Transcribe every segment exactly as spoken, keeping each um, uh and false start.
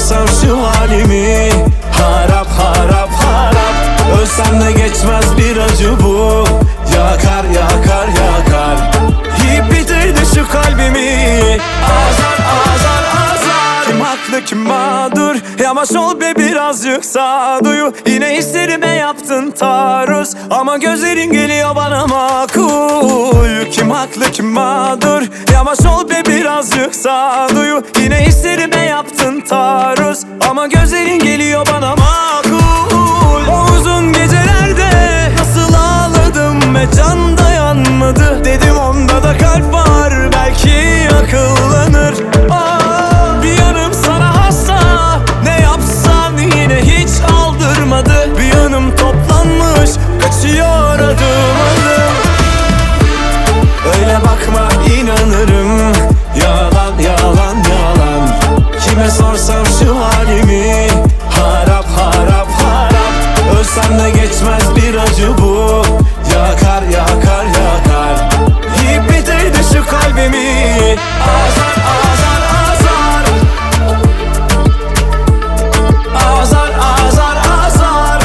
sorsam şu halimi, harap harap harap. Ölsem de geçmez bir acı bu, yakar yakar yakar. Yiyip bitirdi şu kalbimi, azar azar azar. Kim haklı kim mağdur, yavaş ol be birazcık sağduyu. Yine hislerime yaptın taarruz, ama gözlerin geliyor bana makul. Kim haklı kim mağdur, yavaş ol be birazcık sağduyu. Yine hislerime yaptın taarruz, ama gözlerin geliyor bana makul. O uzun gecelerde nasıl ağladım ve can dayanmadı. Dedim onda da kalp var, belki akıllanır. Aa, bir yanım sana hasta, ne yapsan yine hiç aldırmadı. Bir yanım toplanmış, kaçıyor adım adım. Öyle bakma inanırım, yalan yalan yalan. Kime sorsam şu halimi, harap harap harap. Ölsem de geçmez bir acı bu, yakar yakar yakar. Yiyip bitirdi şu kalbimi, azar azar azar. Azar azar azar.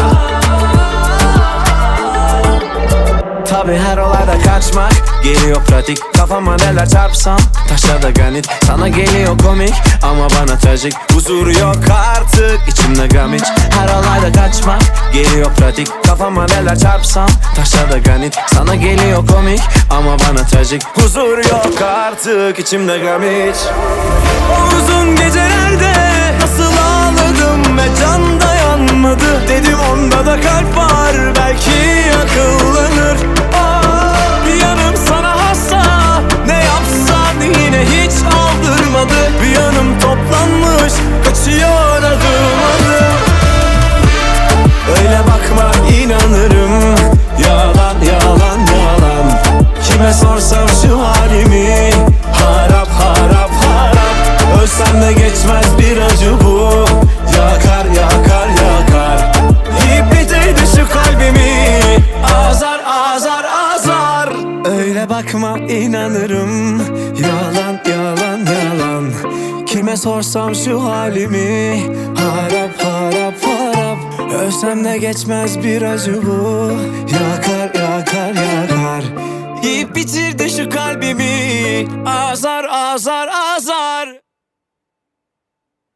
Tabi her olayda kaçmak geliyor pratik. Kafama neler çarpsam taşa da granit. Sana geliyor komik ama bana trajik. Huzuru yok artık içimde gram hiç. Her olayda kaçmak geliyor pratik. Kafama neler çarpsam taşa da granit. Sana geliyor komik ama bana trajik. Huzuru yok artık içimde gram hiç. O uzun gecelerde nasıl ağladım ve can dayanmadı. Dedim onda da kalp var, belki akıllanır. Aa, bir yanım sana hasta, ne yapsan yine hiç aldırmadı. Bir yanım toplanmış, kaçıyor adım adım. Öyle bakma inanırım, yalan yalan yalan. Kime sorsam şu halimi, harap harap harap. Ölsem de geçmez bir acı bu, yakar yakar yakar. Yiyip bitirdi şu kalbimi, azar azar azar. Öyle bakma inanırım, yalan yalan yalan. Kime sorsam şu halimi, harap harap harap. Ölsem de geçmez bir acı bu, yakar yakar yakar. Yiyip bitirdi şu kalbimi, azar azar azar.